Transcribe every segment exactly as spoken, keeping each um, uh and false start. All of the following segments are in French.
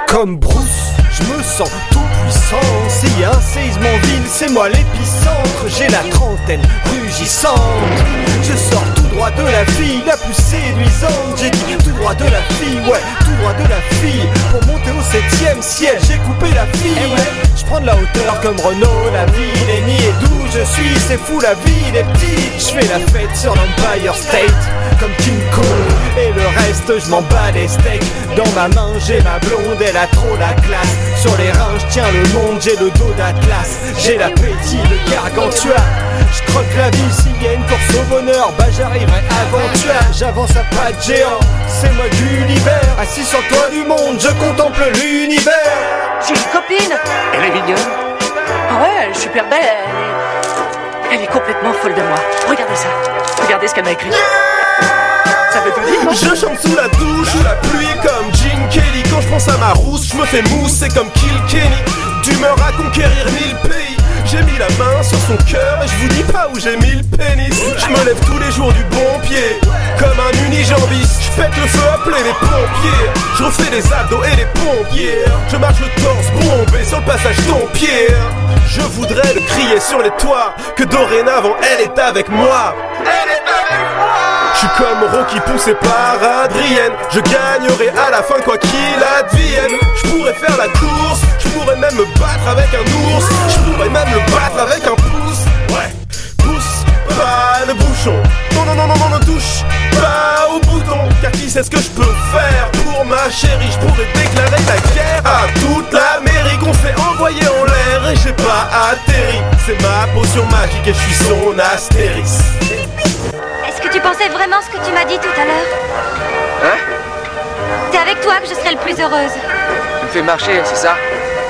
Comme Bruce, je me sens tout puissant. S'il y a un séisme en ville, c'est moi l'épicentre. J'ai la trentaine rugissante. Je sors tout droit de la fille la plus séduisante. J'ai dit tout droit de la fille, ouais, tout droit de la fille. Pour monter au septième ciel, j'ai coupé la fille. Eh ouais, je prends de la hauteur comme Renault. La ville est niée d'où je suis, c'est fou la vie des petits. Je fais la fête sur l'Empire State comme King Kong. Et le reste, je m'en bats les steaks. Dans ma main, j'ai ma blonde, elle a trop la classe. Sur les reins, je tiens le monde, j'ai le dos d'Atlas. J'ai l'appétit de Gargantua. Je croque la vie, s'il y a une course au bonheur, bah j'arriverai avant toi. J'avance à pas de géant, c'est moi Gulliver. Assis sur le toit du monde, je contemple l'univers. J'ai une copine. Elle est mignonne. Ah ouais, elle est super belle. Elle est, elle est complètement folle de moi. Regardez ça. Regardez ce qu'elle m'a écrit. Ça veut tout dire, non? Je chante sous la douche, sous la pluie comme Gene Kelly. Quand je pense à ma rousse, je me fais mousser comme Kilkenny. D'humeur à conquérir mille pays. J'ai mis la main sur son cœur et je vous dis pas où j'ai mis le pénis. Je me lève tous les jours du bon pied, comme un unijambiste. Je pète le feu, appelez les pompiers. Je refais les abdos et les pompiers. Je marche le torse bombé sur le passage Dompierre. Je voudrais le crier sur les toits que dorénavant elle est avec moi. Elle est avec moi. Je suis comme Rocky poussé par Adrienne. Je gagnerai à la fin quoi qu'il advienne. Je pourrais faire la course, je pourrais même me battre avec un ours. Je pourrais même le battre avec un pouce. Ouais, pousse pas le bouchon. Non, non, non, non, non, ne touche pas au bouton. Car qui sait ce que je peux faire pour ma chérie? Je pourrais déclarer la guerre à toute l'Amérique. On s'est envoyé en l'air et j'ai pas atterri. C'est ma potion magique et je suis son Astérix. Est-ce que tu pensais vraiment ce que tu m'as dit tout à l'heure? Hein? C'est avec toi que je serai le plus heureuse. Tu me fais marcher, c'est ça?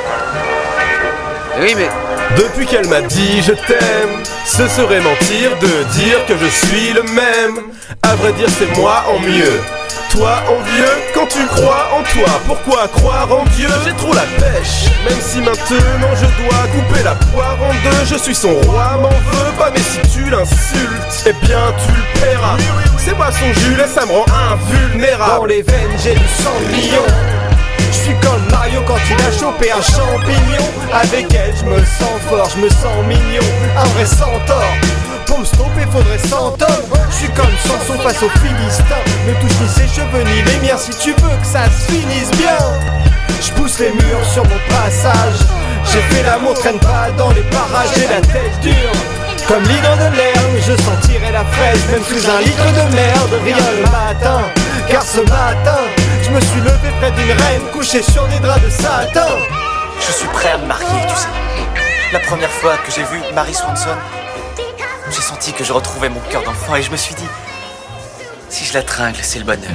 Oui, mais... Depuis qu'elle m'a dit je t'aime, ce serait mentir de dire que je suis le même. À vrai dire c'est moi en mieux. Toi envieux, quand tu crois en toi, pourquoi croire en Dieu? J'ai trop la pêche, même si maintenant je dois couper la poire en deux. Je suis son roi, m'en veux pas, mais si tu l'insultes, eh bien tu le paieras. C'est moi son Jules et ça me rend invulnérable. Dans les veines j'ai du cendrillon. Je suis comme Mario quand il a chopé un champignon. Avec elle je me sens fort, je me sens mignon. Un vrai centaure. Pour me stopper faudrait cent hommes. Je suis comme Samson face aux Philistins. Ne touche ni ses cheveux ni les miens si tu veux que ça se finisse bien. Je pousse les murs sur mon passage. J'ai fait l'amour, traîne pas dans les parages. J'ai la tête dure comme l'hydre de l'herbe. Je sentirai la fraise même sous un litre de merde. Rien le matin, car ce matin je me suis levé près d'une reine couchée sur des draps de satin. Je suis prêt à me marier, tu sais. La première fois que j'ai vu Mary Swanson, j'ai senti que je retrouvais mon cœur d'enfant et je me suis dit, si je la tringle, c'est le bonheur.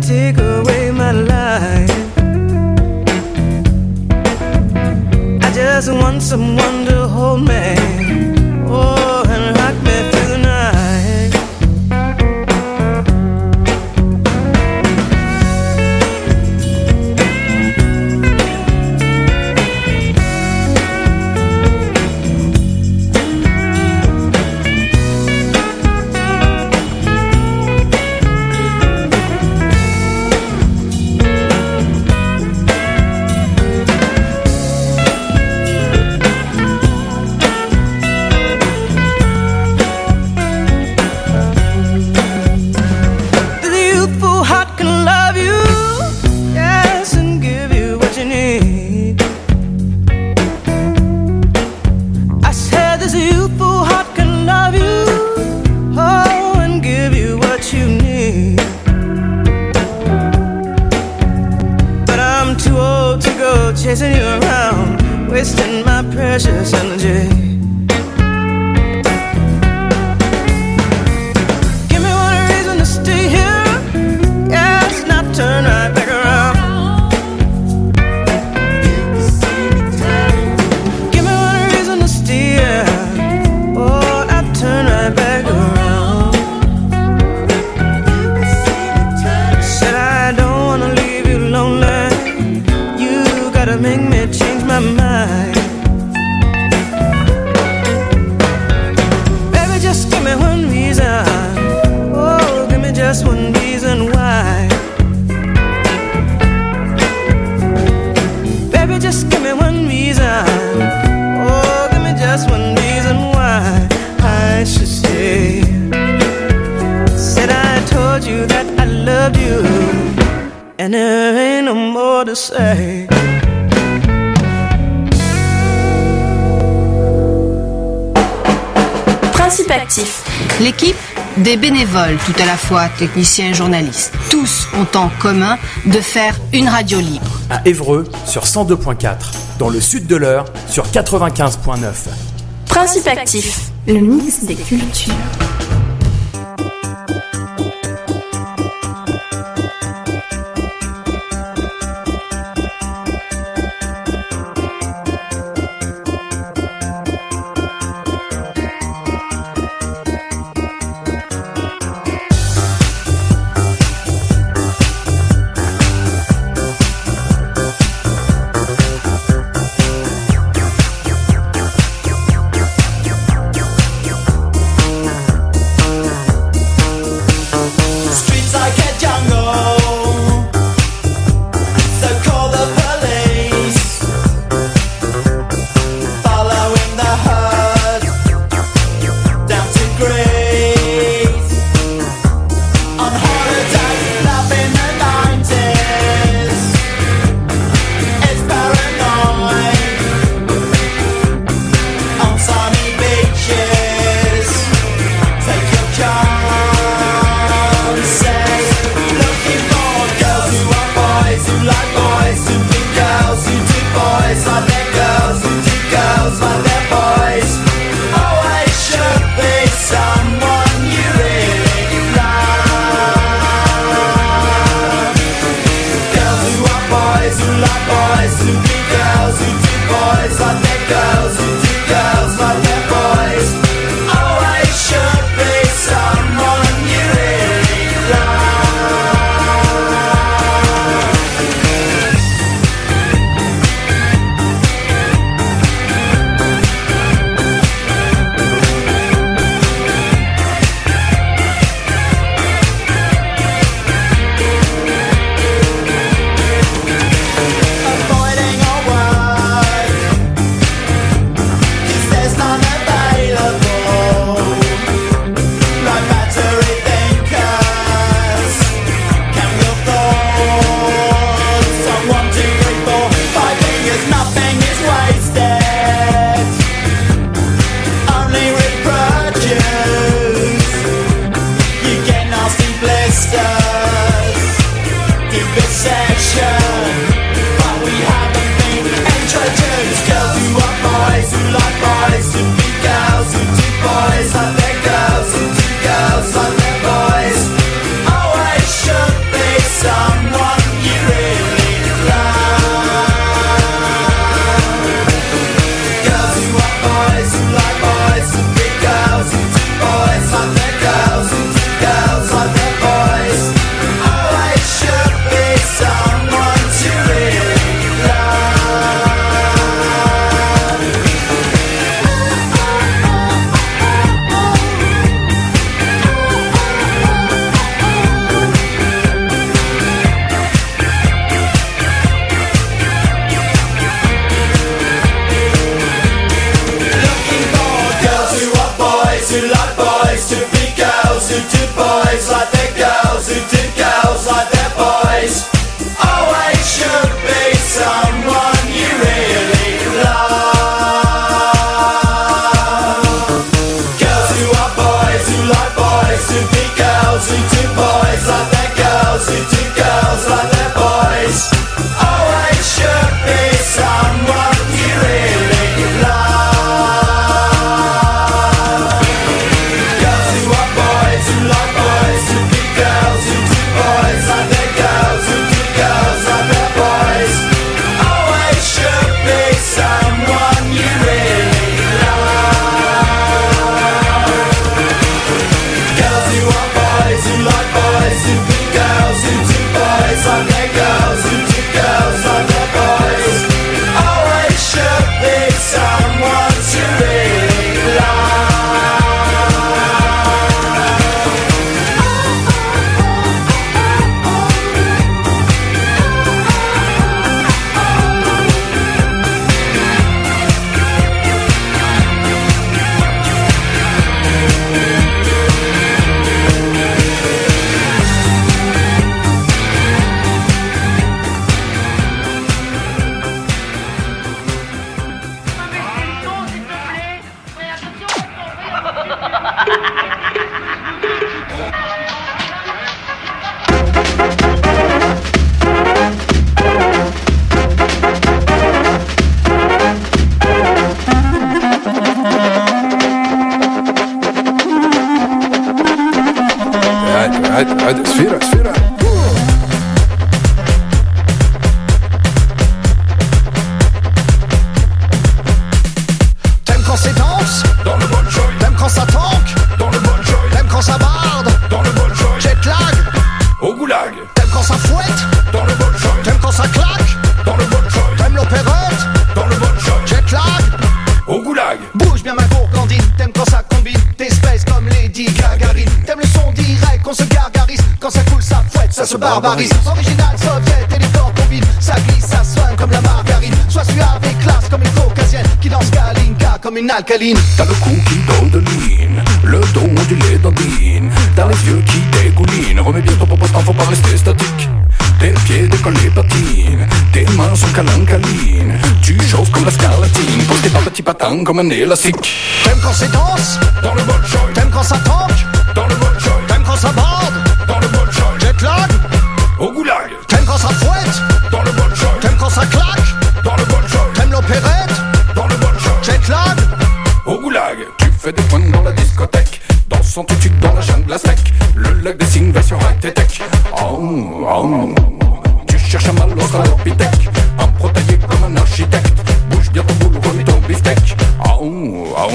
take away my life. I just want someone to hold me, oh, and rock me through the night. Chasing you around, wasting my precious energy. Give me one reason to stay here, yes, now turn right back around. Give me one reason to stay here, oh, now turn right back around. Said I don't wanna leave you lonely, gotta make me change my mind. Baby, just give me one reason, oh, give me just one reason why. Baby, just give me one reason, oh, give me just one reason why I should stay. Said I told you that I loved you, and there ain't no more to say. Principe actif. L'équipe, des bénévoles, tout à la fois techniciens et journalistes. Tous ont en commun de faire une radio libre. À Évreux, sur cent deux point quatre. Dans le sud de l'Eure, sur quatre-vingt-quinze point neuf. Principe actif. Le mix des cultures. Some goulag. T'aimes quand ça fouette? Dans le bon joint. T'aimes quand ça claque? Dans le bon joint. T'aimes l'opérette? Dans le bon joint. Jet lag? Au goulag. Bouge bien ma gourgandine. T'aimes quand ça combine d'espèces comme Lady Gagarine. T'aimes le son direct, qu'on se gargarise. Quand ça coule, ça fouette, ça se barbarise. Original, soviet et les corps combinent. Ça glisse, ça soigne comme la margarine. Sois suave et classe comme une caucasienne qui danse Kalinka comme une alcaline. T'as le cou qui donne de ligne, le dos ondulé d'Andine. T'as les yeux qui dégoulinent. Remets bien ton popotin, faut pas rester statique. Tes pieds décollés patinent, tes mains sont calancaline. Tu chauffes comme la scarlatine, pose tes pas petits patins comme un élastique. T'aimes quand c'est danse? Dans le bon joint. T'aimes quand ça tanque? Dans le bon joint. T'aimes quand ça borde? Dans le bon joint. Jet lag? Au goulag. T'aimes quand ça fouette? Dans le bon joint. T'aimes quand ça claque? Dans le bon joint. T'aimes l'opérette? Dans le bon joint. Jet lag? Au goulag. Tu fais des points dans la discothèque, dansant tout de suite dans la jungle à sec. Le lac des signes version high-tech. Oh, oh. Tu cherches un mal au salopithèque, un protaillé comme un architecte. Bouge bien ton boule, remets ton beefsteak. Oh, oh.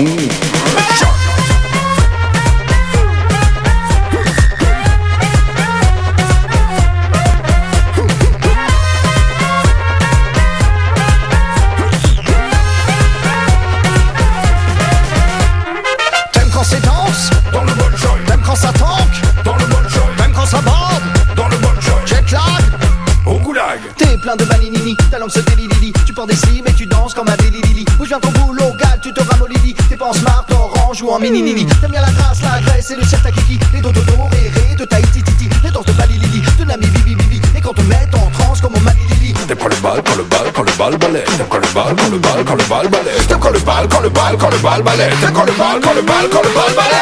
Ça tanque? Dans le bon joint. Même quand ça borde? Dans le bon joint. Jet lag? Au goulag. T'es plein de maninini, ta langue se délilili. Tu portes des slims et tu danses comme un délilili. Bouge bien ton boulot, gal, tu te ramollili. T'es pas en smart, orange ou en mini-nini. T'aimes bien la grâce, la graisse et le cirque à kiki. Les dos dodo, réré, de Tahiti titi. Les danses de Balilili, de Nami bibi bibi. Et quand te met en transe comme au Malilili. T'aimes quand le bal, quand le bal, quand le bal balai. T'aimes quand le bal, quand le bal, quand le bal balai. T'aimes quand le bal, quand le bal, quand le bal balai. T'aimes quand le bal, quand le bal, quand le bal balai.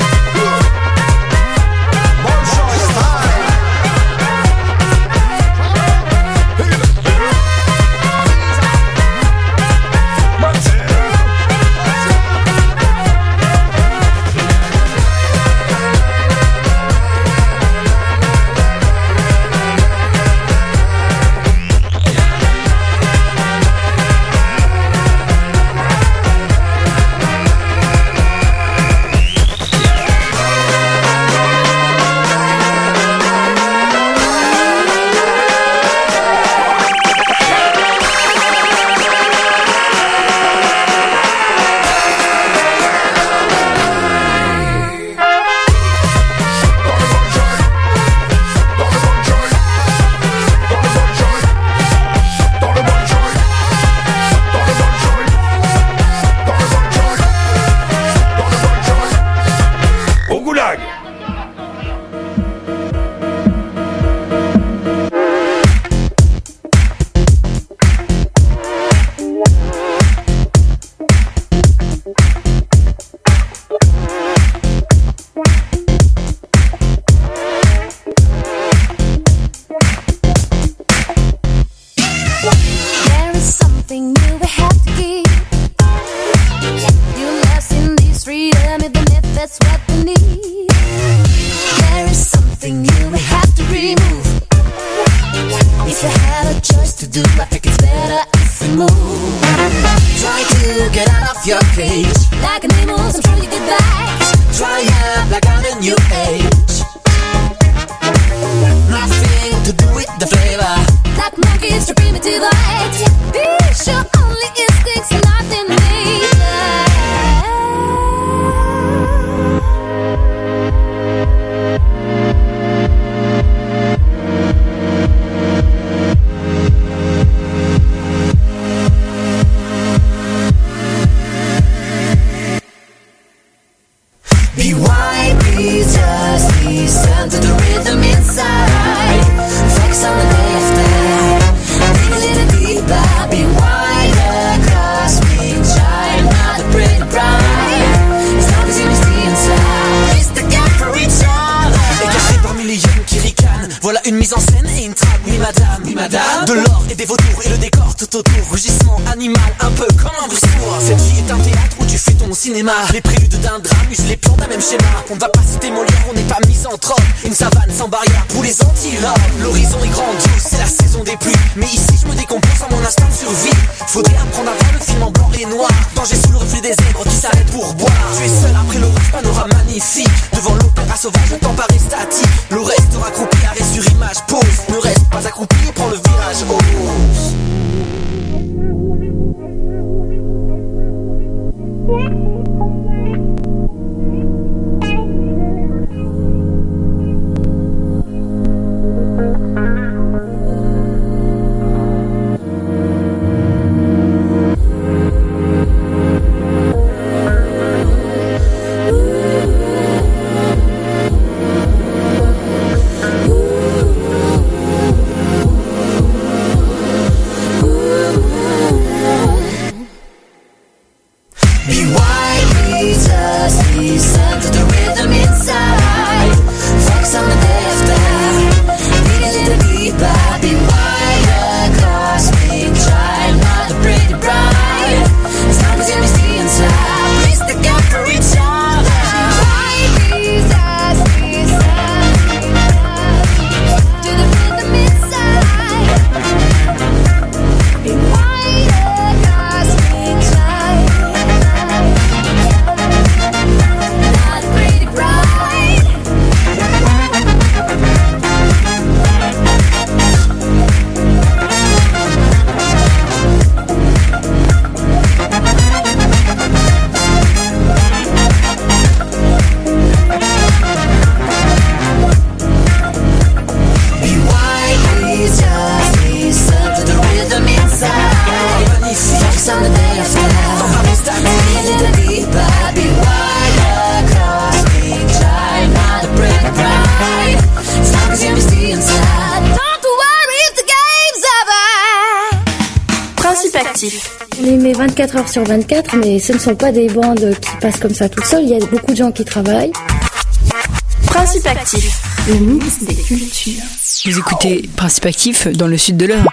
Les préludes d'un drame usent les plans d'un même schéma. On ne va pas citer Molière, on n'est pas misanthrope. Une savane sans barrière pour les antilopes. L'horizon est grandiose, c'est la saison des pluies. Mais ici je me décompose en mon instinct de survie. Faudrait apprendre à voir le film en blanc et noir. Danger sous le reflet des zèbres qui s'arrêtent pour boire. Tu es seul après l'orage, panorama magnifique. Devant l'opéra sauvage, le temps paraît statique. Le reste accroupi, arrêt sur image. Actif. On les met vingt-quatre heures sur vingt-quatre, mais ce ne sont pas des bandes qui passent comme ça toutes seules. Il y a beaucoup de gens qui travaillent. Principe Actif. Le mix des cultures. Vous écoutez Principe Actif dans le sud de l'Eure.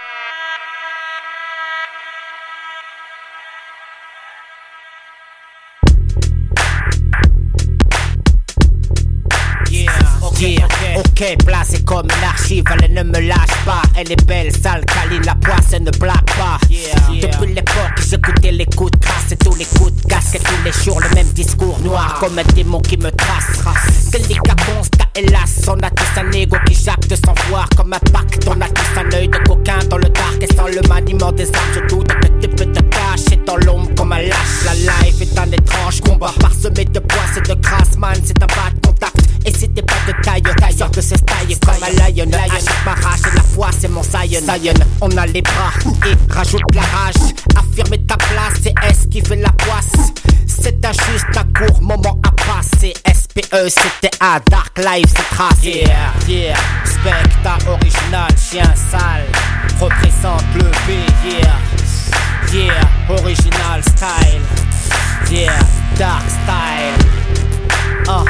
Yeah, ok, placée comme une archive, elle ne me lâche pas. Elle est belle, sale, câline, la poisse, elle ne blague pas. Yeah, yeah. Depuis l'époque, j'écoutais les coups de crasse et tous les coups de casque. Et tous les jours, le même discours noir, comme un démon qui me trace. Quel dégât constat, hélas, on a tous un ego qui jacte sans voir. Comme un pacte, on a tous un œil de coquin dans le dark. Et sans le maniement des armes, je doute que tu peux te cacher dans l'ombre comme un lâche. La life est un étrange combat, parsemé de poisse et de crasse, man, c'est un pas de contact. Et si t'es pas de taille, taille, sort de ce style comme un lion. Achète ma rage et la foi, c'est mon Zion. Zion, on a les bras et rajoute la rage. Affirmer ta place et esquiver la poisse. C'est un juste un court moment à passer. S P E, c'était à Dark Life, c'est tracé. Yeah, yeah, Spectre original, chien sale. Représente le B, yeah. Yeah, original style. Yeah, dark style. Oh.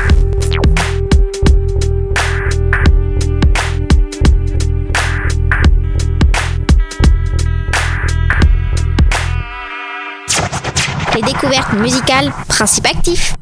Les découvertes musicales, Principe Actif.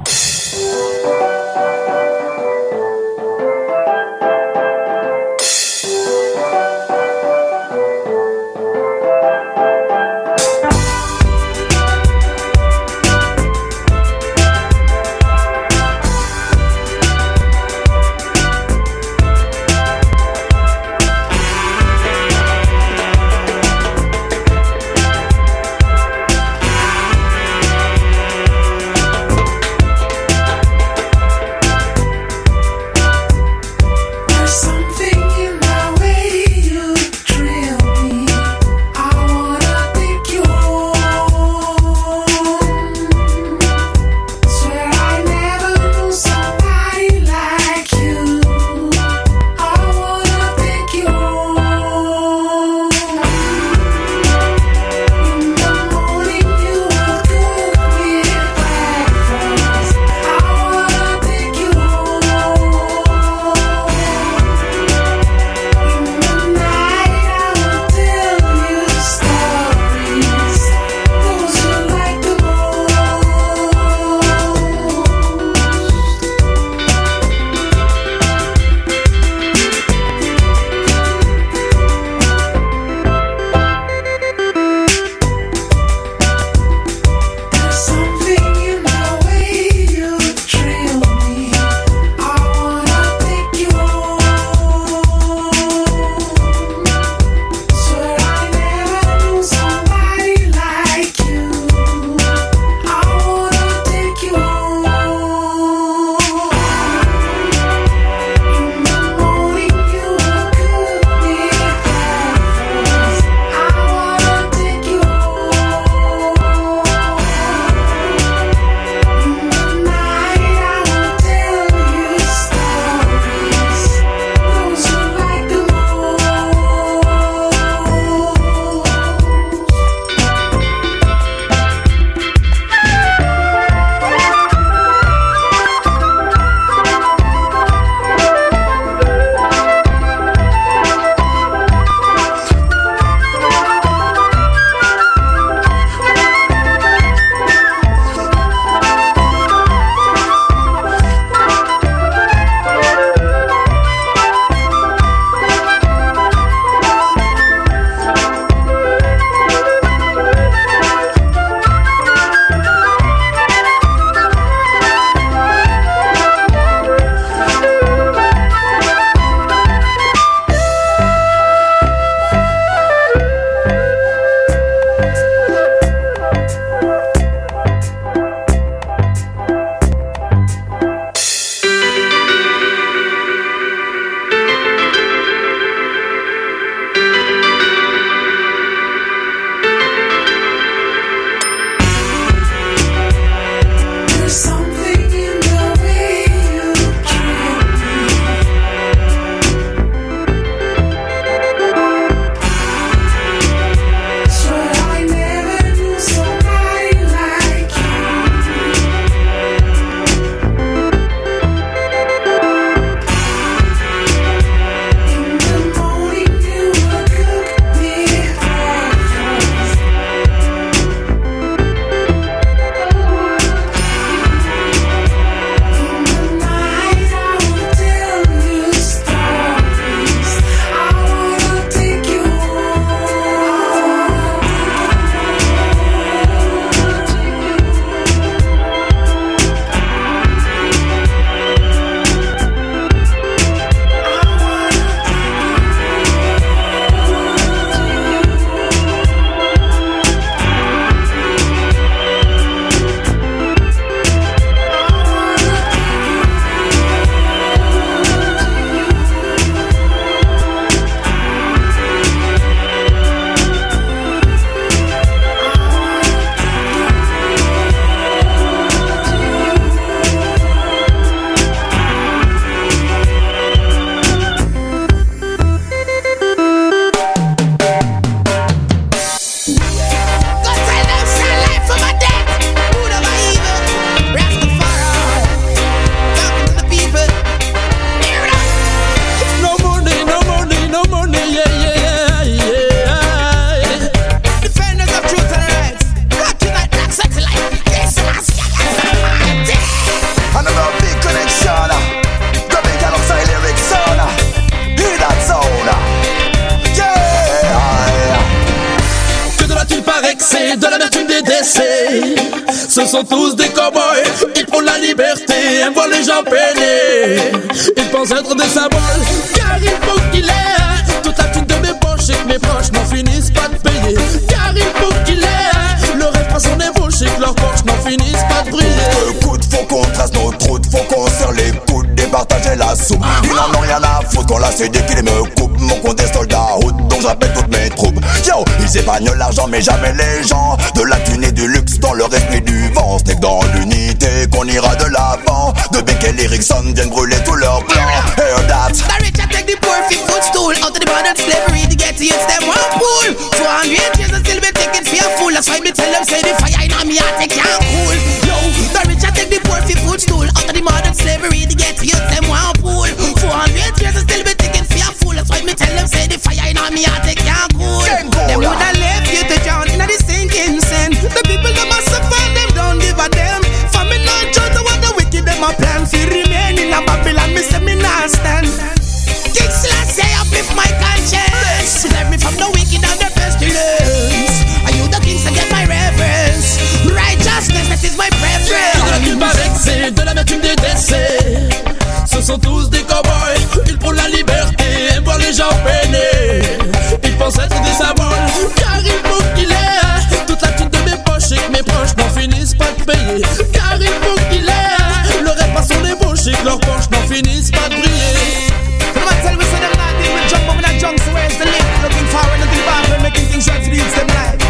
vexés de l'amertume des décès. Ce sont tous des cow-boys, ils font la liberté, aiment voir les gens peiner. Ils pensent être des symboles, car il faut qu'il ait toute la thune de mes poches et que mes proches n'en finissent pas de payer. Car il faut qu'il ait le rêve à son ébauche et que leurs poches n'en finissent pas de briller. Le coup de faut qu'on trace nos routes, faut qu'on serre les coudes, départager la soupe. Ils n'en ont rien à foutre qu'on l'a cédé qu'ils me coupent. Mon compte est soldat route, donc j'appelle toutes mes troupes. Yo, ils épargnent l'argent mais jamais les gens. De la thune et du luxe dans le respect du vent. C'est dans l'unité qu'on ira de l'avant. De Beck et Erickson viennent brûler tous leurs plans. Hear that. The rich I take the poor fit footstool out of the modern slavery to get to use them one pool. four hundred years and still be taking for a fool. That's why me tell them say the fire in me heart they can't cool. Yo, the rich I take the poor fit footstool out of the modern slavery to get to use them one pool. four hundred years and still be taking for a fool. That's why me tell them say the fire in me heart they can't cool. Them woulda left you to drown in the sinking sand. The people that must suffer them don't give a damn. For me not judge what the wicked them a plan. Fi remain in a Babylon, me say me not stand. King Selassie uplift my conscience. Save me from the wicked and the pestilence. Are you the kings that get my reverence? Righteousness, that is my preference. De la culpa vexée, de l'amertume des décès. Ce sont tous des cow-boys, ils font la liberté, aiment voir les gens peiner. Ils pensent être des symboles, car il faut qu'il ait toute la thune de mes poches et que mes proches n'en finissent pas de payer. Car il faut qu'il ait le rêve à son ébauche et que leurs poches n'en finissent pas de briller. Tell me so them not deal with jump, but when I jump, so where's the link? Looking forward to the bar, and making things right to reach them life.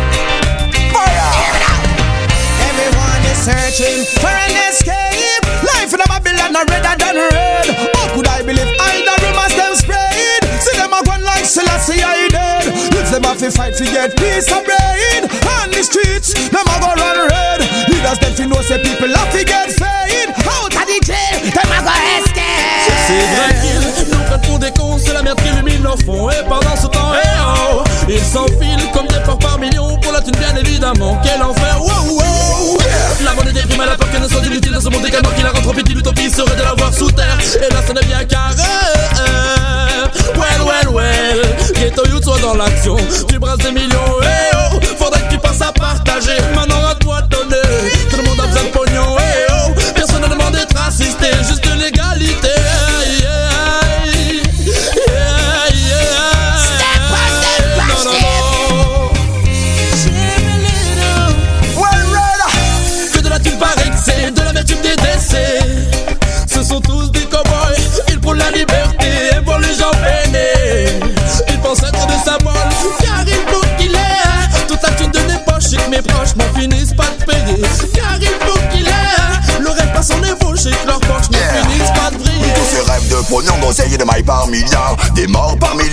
Fire! Everyone is searching for an escape. Life in a Babylon are redder than red. How could I believe all the rumors them spread? See them a gone like Selassie I dead. If them have to fight to get peace of brain. On the streets, them a go run red. Leaders them fi know say people have to get fade. Out of the jail, them a go escape. C'est vrai qu'ils nous prennent pour des cons, c'est la merde qui illumine leur fond. Et pendant ce temps, hey oh, ils s'enfilent comme des porcs par millions. Pour la thune bien évidemment, quel enfer, wow wow. La monnaie déprime à la peur qu'elle ne soit inutile dans ce monde décadent. Qui la rend trop petite, l'utopie serait de la voir sous terre. Et là ce n'est bien qu'un rêve. Well well well, Ghetto Youth soit dans l'action. Tu brasses des millions, hey oh, faudrait que tu passes à partager. Maintenant à toi de donner, tout le monde a besoin de pognon, hey oh. Personne ne demande d'être assisté, juste de l'égalité. Ce sont tous des cow-boys, ils font la liberté, aiment voir les gens peiner. Ils pensent être des symboles, car il faut qu'il ait toute la thune de mes poches et que mes proches n'en finissent pas de payer. Car il faut qu'il ait le rêve à son ébauche et que leurs poches n'en finissent pas de briller. Tous ces rêves de pognon, d'oseille et de mailles par milliards. Des morts par milliards.